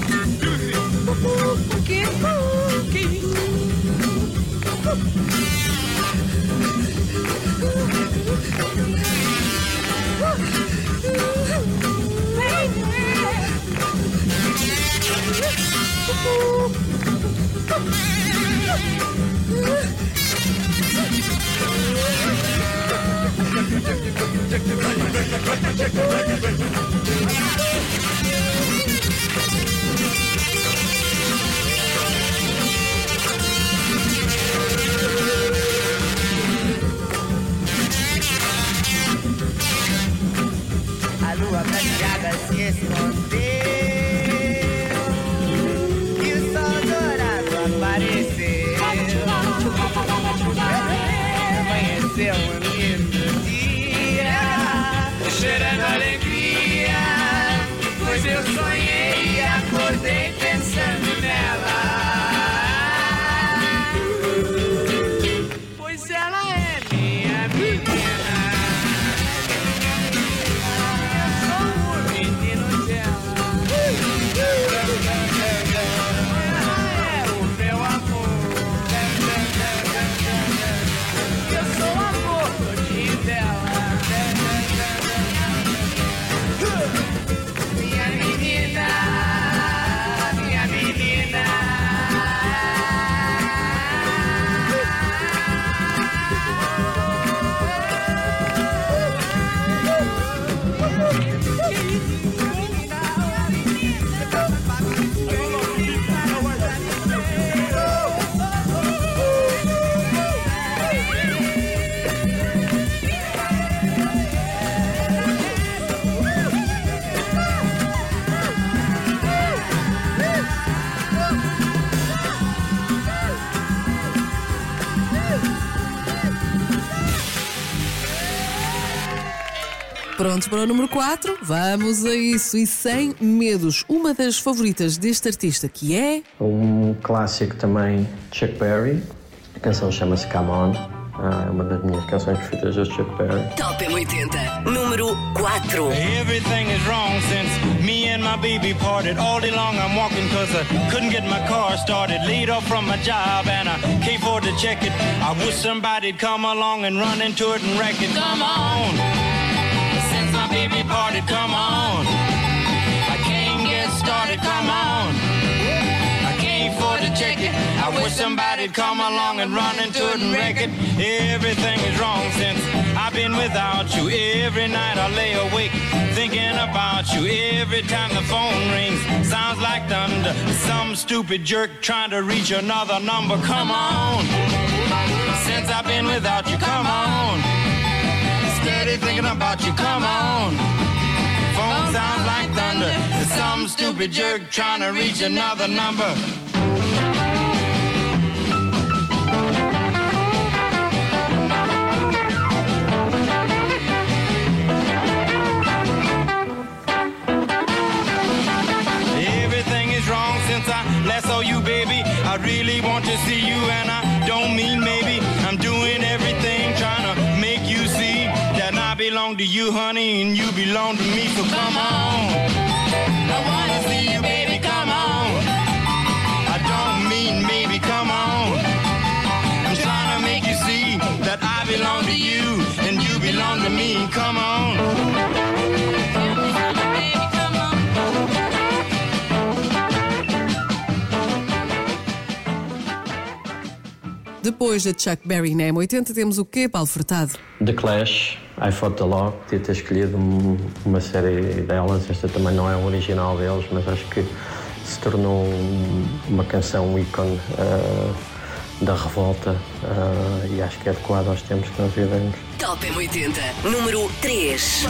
A lua prateada se escondeu e o sol dourado apareceu. Amanheceu um lindo dia, cheirando alegria, pois eu sonhei e acordei pensando nela. Pois ela é minha menina. Prontos para o número 4? Vamos a isso. E sem medos, uma das favoritas deste artista, que é... Um clássico também, Chuck Berry. A canção chama-se Come On. É uma das minhas canções preferidas do Chuck Berry. Top M80, número 4. Everything is wrong since me and my baby parted. All day long I'm walking cause I couldn't get my car started. Laid off from my job and I can't afford to check it. I wish somebody'd come along and run into it and wreck it. Come on, since my baby parted, come on. I can't get started, come on. I can't afford to check it. I wish somebody'd come along and run into it and wreck it. Everything is wrong since I've been without you. Every night I lay awake thinking about you. Every time the phone rings, sounds like thunder. Some stupid jerk trying to reach another number. Come on, since I've been without you, come on. Steady thinking about you, come on. Phone sounds like thunder. Some stupid jerk trying to reach another number. Last saw you, baby, I really want to see you, and I don't mean maybe. I'm doing everything trying to make you see that I belong to you, honey, and you belong to me. So come on, I wanna see you, baby, come on. I don't mean maybe, come on. I'm trying to make you see that I belong to you and you belong to me. Come on. Depois da Chuck Berry na M80 temos o quê, Paulo Furtado? The Clash, I Fought the Law. Podia ter escolhido uma série delas. Esta também não é o original deles, mas acho que se tornou uma canção ícone da revolta e acho que é adequado aos tempos que nós vivemos. Top M80, número 3.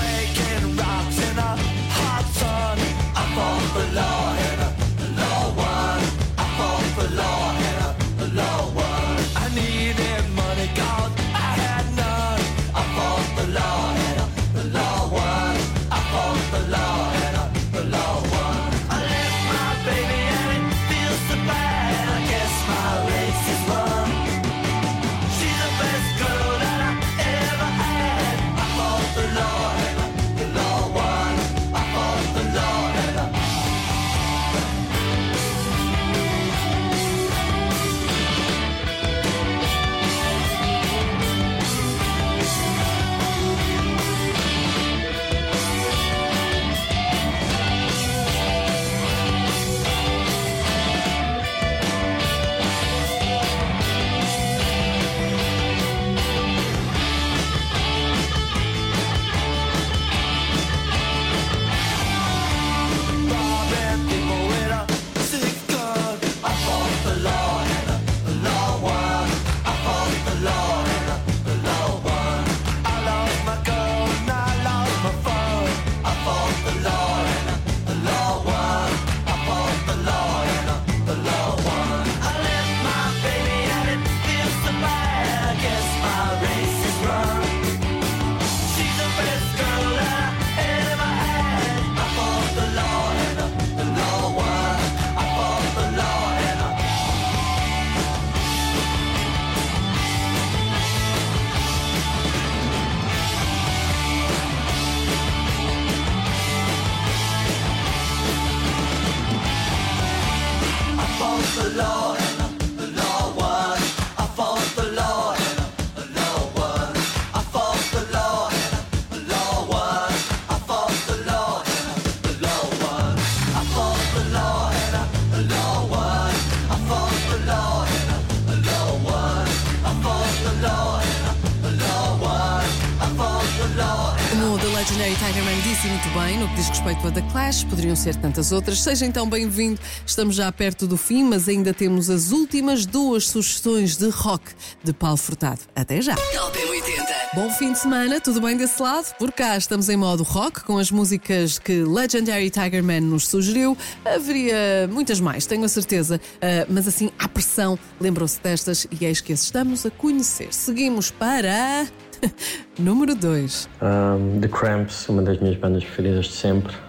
Legendary Tigerman disse muito bem no que diz respeito a The Clash, poderiam ser tantas outras. Seja então bem-vindo, estamos já perto do fim, mas ainda temos as últimas 2 sugestões de rock de Paulo Furtado. Até já! Top M80. Bom fim de semana, tudo bem desse lado? Por cá estamos em modo rock, com as músicas que Legendary Tigerman nos sugeriu. Haveria muitas mais, tenho a certeza, mas assim, à pressão, lembrou-se destas e eis que as estamos a conhecer. Seguimos para... número 2. The Cramps, uma das minhas bandas preferidas de sempre.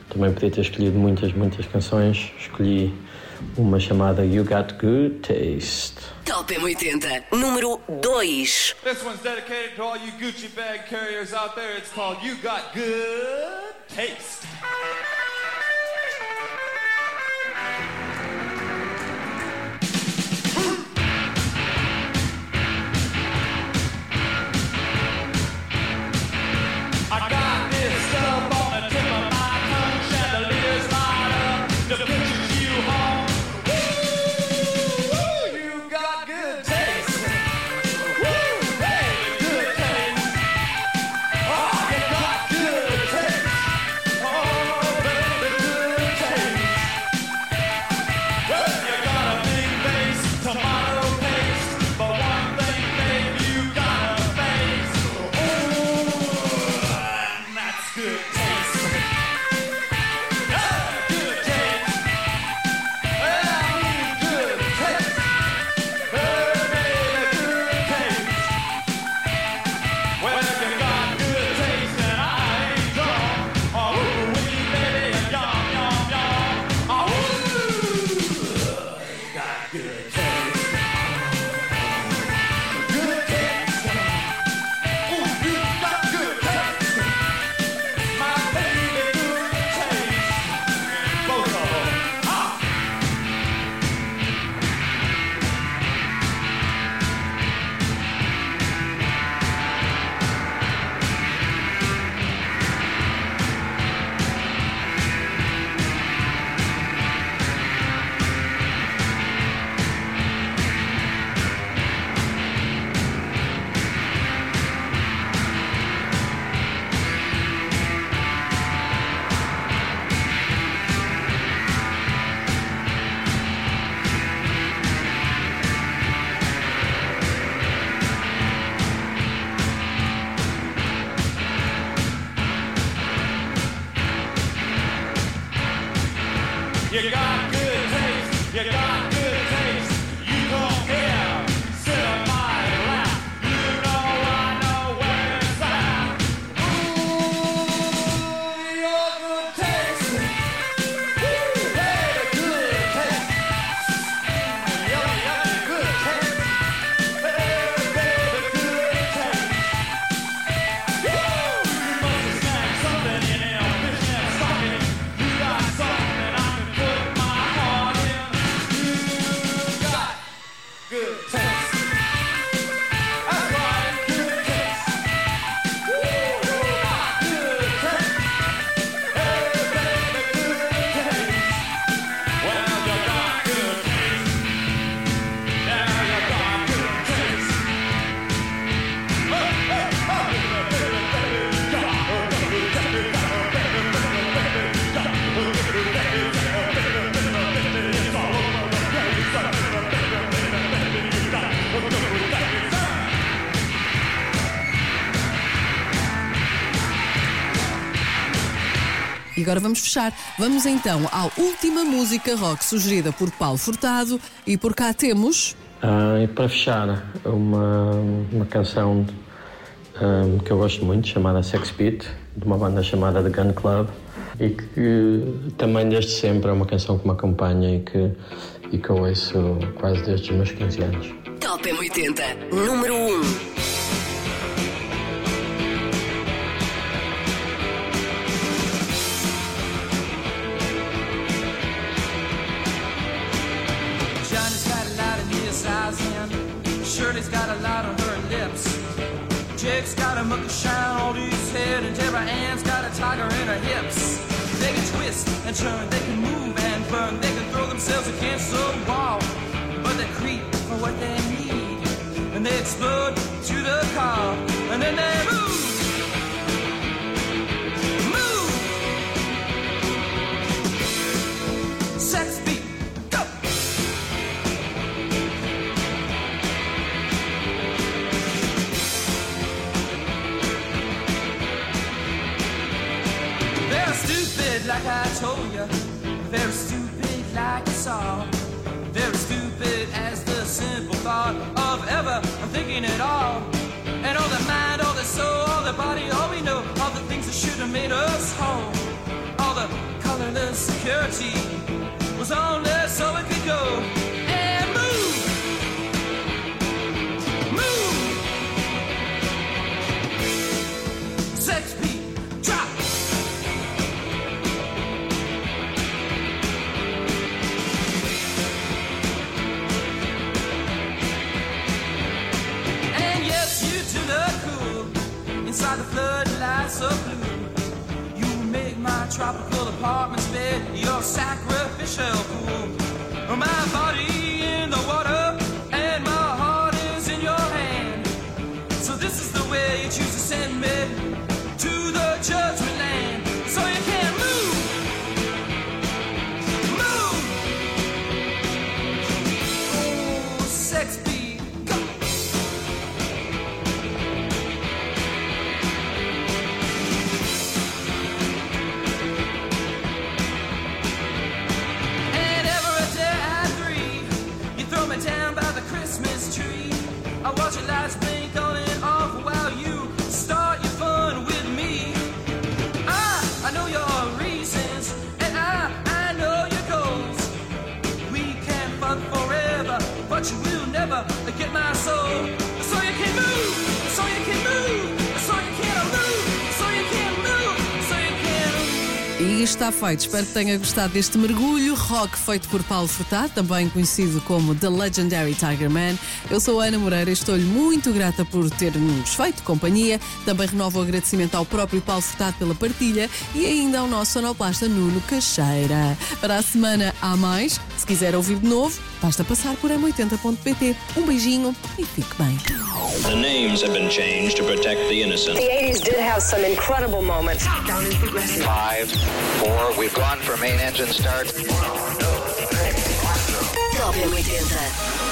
Também podia ter escolhido muitas canções. Escolhi uma chamada You Got Good Taste. Top M80, número 2. This one's dedicated to all you Gucci bag carriers out there. It's called You Got Good Taste. I got this stuff on the tip of my tongue, chandeliers light up, the pictures you home. Woo, you got good taste. Woo, baby, good taste. Oh, you got good taste. Oh, baby, good taste. Well, you got a big face, tomato paste, but one thing, babe, you gotta face. Good taste. Good taste. Well, I mean good taste. Baby, good taste. Well, you got good taste and I ain't drunk. Oh, wee, baby, yum, yum, yum. Oh, got good taste. Good taste. Ooh, you got good taste. My baby, good taste. Both of them. You got good taste. You got good taste. You don't care. Sit on my lap. You know I know where it's at. Ooh, your good taste. Woo, baby, good taste. Yummy, yummy, good taste. Baby, baby, good taste. Woo, you must have snagged something in there. Fishnet stocking. You got something I can put my heart in. You got good taste. That's right, good taste. Woo, you got good taste. Hey, baby, good taste. Well, you got good taste. Yeah, you got good taste. E agora vamos fechar. Vamos então à última música rock sugerida por Paulo Furtado. E por cá temos... E para fechar, uma canção que eu gosto muito, chamada Sex Beat, de uma banda chamada The Gun Club, e que também desde sempre é uma canção que me acompanha e que eu ouço quase desde os meus 15 anos. Top M80, número 1. Shirley's got a light on her lips. Jake's got a muck of shine on his head, and Deborah Ann's got a tiger in her hips. They can twist and turn, they can move and burn, they can throw themselves against the wall, but they creep for what they need, and they explode to the car, and then they move. Sex beat, go! They're stupid like I told you. They're stupid like you saw. They're stupid as the simple thought of ever thinking it all. And all the mind, all the soul, all the body, all we know, all the things that should have made us whole. All the maximum security was on there so it could go and move. Move. Sex beat, drop. And yes, you do look cool inside the floodlights of blue. My tropical apartment's bed, your sacrificial pool. My body in the water, and my heart is in your hand. So this is the way you choose to send me to the judgment land. So you can't move, move. Oh, sex beat, go. Down by the Christmas tree, I watch your lights blink on and off while you start your fun with me. I know your reasons, and I know your goals. We can fuck forever, but you will never get my soul. So you can move, so you can move, so you can move, so you can move, so you can. E está feito, espero que tenha gostado deste mergulho rock feito por Paulo Furtado, também conhecido como The Legendary Tiger Man. Eu sou a Ana Moreira e estou-lhe muito grata por ter-nos feito companhia. Também renovo o agradecimento ao próprio Paulo Furtado pela partilha e ainda ao nosso sonoplasta Nuno Caixeira. Para a semana há mais, se quiser ouvir de novo, basta passar por m80.pt. Um beijinho e fique bem. The names have been changed to protect the innocent. The 80s did have some incredible moments. 5, 4, we've gone for main engine start. Top M80.